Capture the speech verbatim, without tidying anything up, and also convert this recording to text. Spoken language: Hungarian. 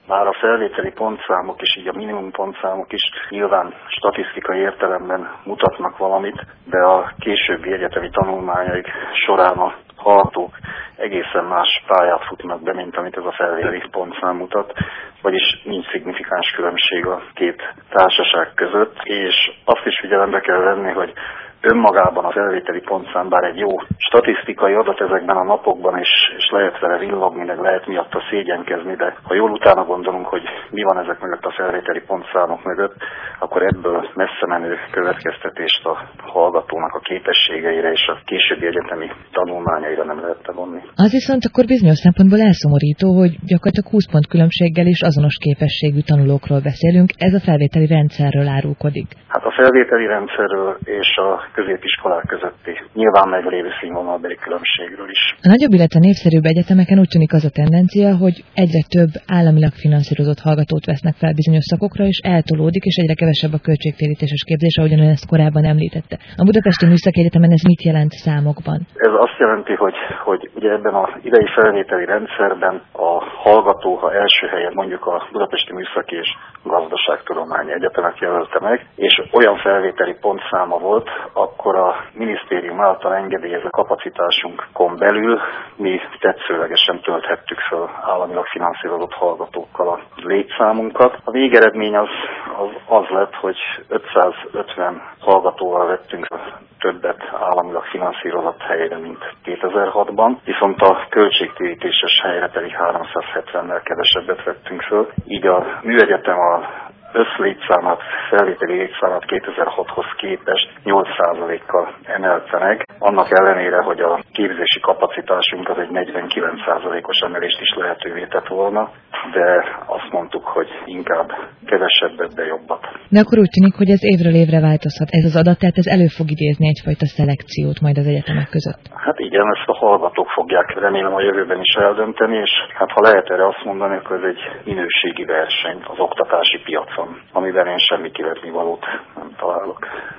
Már a felvételi pontszámok és így a minimum pontszámok is nyilván statisztikai értelemben mutatnak valamit, de a későbbi egyetemi tanulmányaik során a hallgatók egészen más pályát futnak be, mint amit ez a felvételi pontszám mutat, vagyis nincs szignifikáns különbség a két társaság között, és azt is figyelembe kell venni, hogy önmagában a felvételi pontszám bár egy jó statisztikai adat ezekben a napokban, és, és lehet vele villogni, meg lehet miatta szégyenkezni, de ha jól utána gondolunk, hogy mi van ezek mögött a felvételi pontszámok mögött, akkor ebből messze menő következtetést a hallgatónak a képességeire és a későbbi egyetemi tanulmányaira nem lehet levonni. Az viszont akkor bizonyos szempontból elszomorító, hogy gyakorlatilag húsz pont különbséggel is azonos képességű tanulókról beszélünk, ez a felvételi rendszerről árulkodik. Hát a felvételi rendszerről és a középiskolák közötti nyilván meglévő színvonalbeli különbségről is. A nagyobb, illetve népszerűbb egyetemeken úgy tűnik az a tendencia, hogy egyre több államilag finanszírozott hallgatót vesznek fel bizonyos szakokra, és eltolódik, és egyre kevesebb a költségtérítéses képzés, ahogyan ön ezt korábban említette. A Budapesti Műszaki Egyetemen ez mit jelent számokban? Ez azt jelenti, hogy, hogy ugye ebben az idei felvételi rendszerben a hallgató, ha első helyen mondjuk a Budapesti Műszaki és Gazdaságtudományi Egyetemet jelölte meg, és olyan felvételi pontszáma volt, akkor a minisztérium által engedélyezett kapacitásunkon belül mi tetszőlegesen tölthettük fel államilag finanszírozott hallgatókkal a létszámunkat. A végeredmény az, az, az lett, hogy ötszázötven hallgatóval vettünk többet államilag finanszírozott helyre, mint kétezer-hatban, viszont a költségtérítéses helyre pedig háromszázhetvennel kevesebbet vettünk föl. Így a műegyetem a összlétszámát, felvételi létszámát kétezer-hathoz képest nyolc százalékkal emelte meg, annak ellenére, hogy a képzési kapacitásunk az egy negyvenkilenc százalékos emelést is lehetővé tett volna, de azt mondtuk, hogy inkább kevesebbet, de jobbat. De akkor úgy tűnik, hogy ez évről évre változhat. Ez az adat, tehát ez elő fog idézni egyfajta szelekciót majd az egyetemek között. Hát igen, ezt a hallgatók fogják remélem a jövőben is eldönteni, és hát ha lehet erre azt mondani, akkor ez egy minőségi verseny az oktatási piacon, amiben én semmi kivetni valót nem találok.